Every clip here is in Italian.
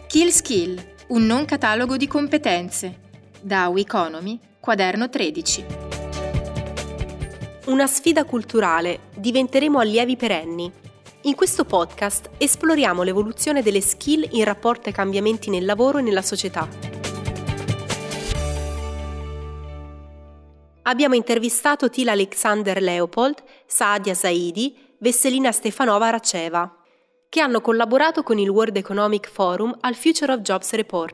Skill, un non catalogo di competenze. Da WeEconomy, quaderno 13. Una sfida culturale, diventeremo allievi perenni. In questo podcast esploriamo l'evoluzione delle skill in rapporto ai cambiamenti nel lavoro e nella società. Abbiamo intervistato Tila Alexander Leopold, Saadia Zaidi, Vesselina Stefanova Raceva, che hanno collaborato con il World Economic Forum al Future of Jobs Report.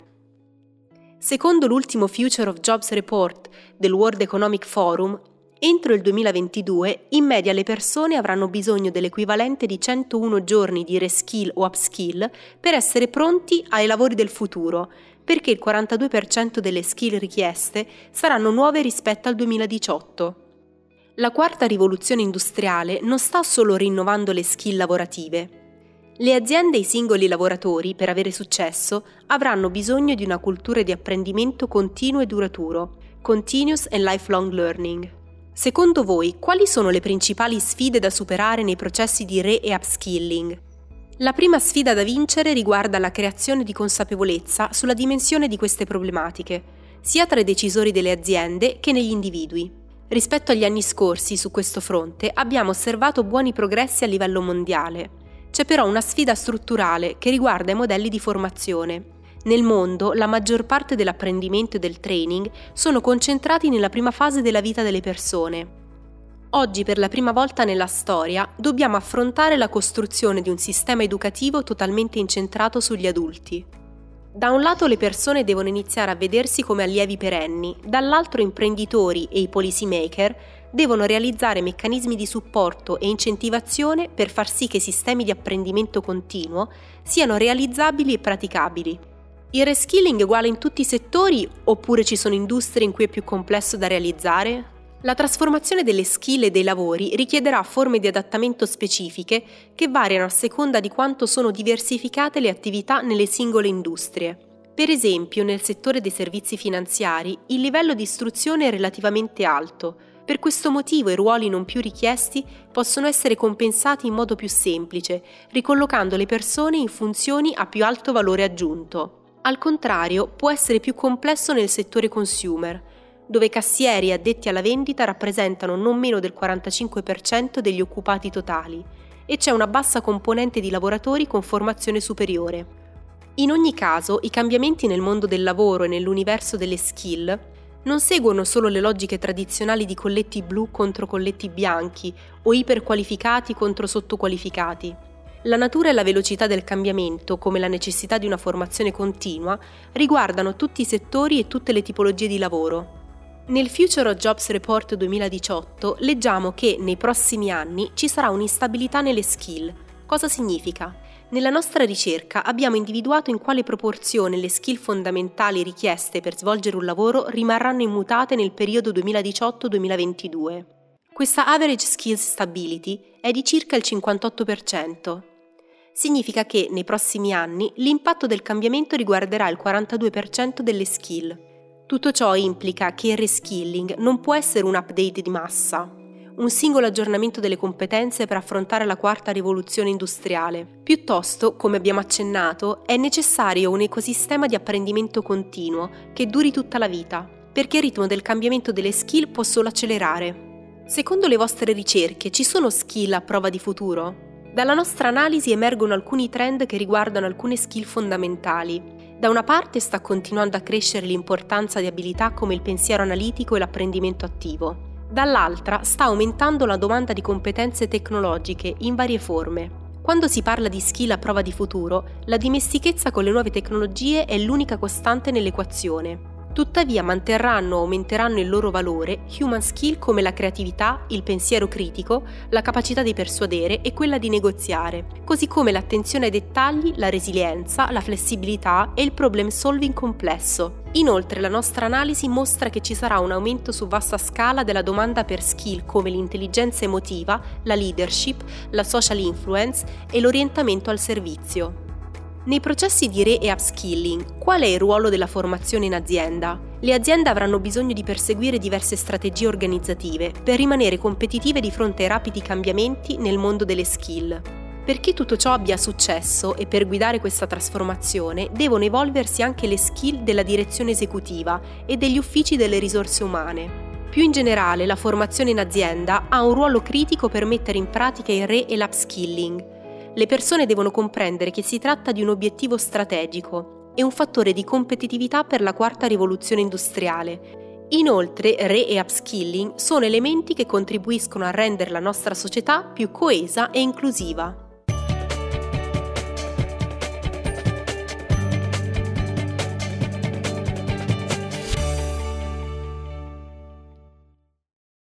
Secondo l'ultimo Future of Jobs Report del World Economic Forum, entro il 2022 in media le persone avranno bisogno dell'equivalente di 101 giorni di reskill o upskill per essere pronti ai lavori del futuro, perché il 42% delle skill richieste saranno nuove rispetto al 2018. La quarta rivoluzione industriale non sta solo rinnovando le skill lavorative. Le aziende e i singoli lavoratori, per avere successo, avranno bisogno di una cultura di apprendimento continuo e duraturo, continuous and lifelong learning. Secondo voi, quali sono le principali sfide da superare nei processi di re- e upskilling? La prima sfida da vincere riguarda la creazione di consapevolezza sulla dimensione di queste problematiche, sia tra i decisori delle aziende che negli individui. Rispetto agli anni scorsi su questo fronte abbiamo osservato buoni progressi a livello mondiale. C'è però una sfida strutturale che riguarda i modelli di formazione. Nel mondo, la maggior parte dell'apprendimento e del training sono concentrati nella prima fase della vita delle persone. Oggi, per la prima volta nella storia, dobbiamo affrontare la costruzione di un sistema educativo totalmente incentrato sugli adulti. Da un lato le persone devono iniziare a vedersi come allievi perenni, dall'altro imprenditori e i policy maker devono realizzare meccanismi di supporto e incentivazione per far sì che i sistemi di apprendimento continuo siano realizzabili e praticabili. Il reskilling è uguale in tutti i settori oppure ci sono industrie in cui è più complesso da realizzare? La trasformazione delle skill e dei lavori richiederà forme di adattamento specifiche che variano a seconda di quanto sono diversificate le attività nelle singole industrie. Per esempio, nel settore dei servizi finanziari, il livello di istruzione è relativamente alto. Per questo motivo i ruoli non più richiesti possono essere compensati in modo più semplice, ricollocando le persone in funzioni a più alto valore aggiunto. Al contrario, può essere più complesso nel settore consumer, dove cassieri e addetti alla vendita rappresentano non meno del 45% degli occupati totali e c'è una bassa componente di lavoratori con formazione superiore. In ogni caso, i cambiamenti nel mondo del lavoro e nell'universo delle skill non seguono solo le logiche tradizionali di colletti blu contro colletti bianchi o iperqualificati contro sottoqualificati. La natura e la velocità del cambiamento, come la necessità di una formazione continua, riguardano tutti i settori e tutte le tipologie di lavoro. Nel Future of Jobs Report 2018 leggiamo che nei prossimi anni ci sarà un'instabilità nelle skill. Cosa significa? Nella nostra ricerca abbiamo individuato in quale proporzione le skill fondamentali richieste per svolgere un lavoro rimarranno immutate nel periodo 2018-2022. Questa average skills stability è di circa il 58%. Significa che nei prossimi anni l'impatto del cambiamento riguarderà il 42% delle skill. Tutto ciò implica che il reskilling non può essere un update di massa, un singolo aggiornamento delle competenze per affrontare la quarta rivoluzione industriale. Piuttosto, come abbiamo accennato, è necessario un ecosistema di apprendimento continuo che duri tutta la vita, perché il ritmo del cambiamento delle skill può solo accelerare. Secondo le vostre ricerche, ci sono skill a prova di futuro? Dalla nostra analisi emergono alcuni trend che riguardano alcune skill fondamentali. Da una parte sta continuando a crescere l'importanza di abilità come il pensiero analitico e l'apprendimento attivo. Dall'altra sta aumentando la domanda di competenze tecnologiche in varie forme. Quando si parla di skill a prova di futuro, la dimestichezza con le nuove tecnologie è l'unica costante nell'equazione. Tuttavia manterranno o aumenteranno il loro valore human skill come la creatività, il pensiero critico, la capacità di persuadere e quella di negoziare, così come l'attenzione ai dettagli, la resilienza, la flessibilità e il problem solving complesso. Inoltre la nostra analisi mostra che ci sarà un aumento su vasta scala della domanda per skill come l'intelligenza emotiva, la leadership, la social influence e l'orientamento al servizio. Nei processi di re- e upskilling, qual è il ruolo della formazione in azienda? Le aziende avranno bisogno di perseguire diverse strategie organizzative per rimanere competitive di fronte ai rapidi cambiamenti nel mondo delle skill. Perché tutto ciò abbia successo e per guidare questa trasformazione devono evolversi anche le skill della direzione esecutiva e degli uffici delle risorse umane. Più in generale, la formazione in azienda ha un ruolo critico per mettere in pratica il e l'upskilling. Le persone devono comprendere che si tratta di un obiettivo strategico e un fattore di competitività per la quarta rivoluzione industriale. Inoltre, e upskilling sono elementi che contribuiscono a rendere la nostra società più coesa e inclusiva.